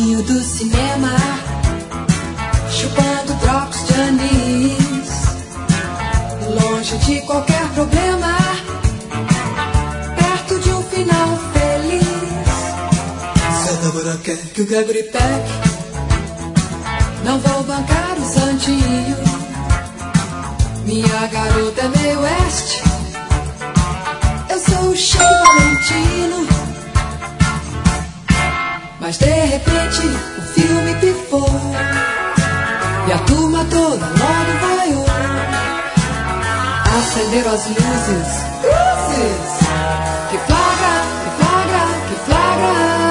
escurinho do cinema, chupando drops de anis, longe de qualquer problema, perto de um final feliz. Santa Bora quer que o Gregory Peck, não vou bancar o santinho. Minha garota é meio oeste, eu sou o Chico Valentino. Mas de repente o filme pifou e a turma toda logo vaiou. Acenderam as luzes, que flagra, que flagra, que flagra.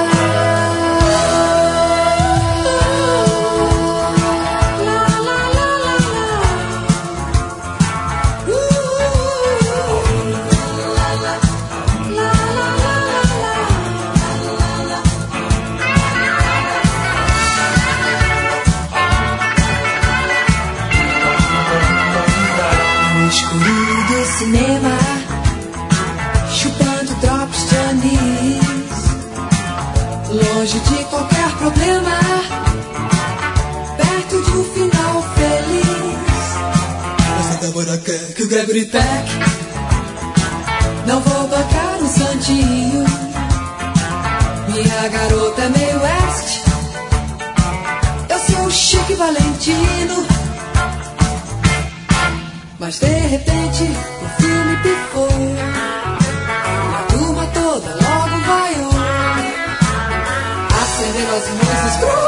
Escurinho do cinema, chupando drops de anis, longe de qualquer problema, perto de um final feliz. Essa Débora quer que o Gregory Peck, não vou bancar um santinho. Minha garota é meio oeste, eu sou o Chico Valentino. Mas de repente o filme pifou e a turma toda logo vaiou. Acenderam as luzes.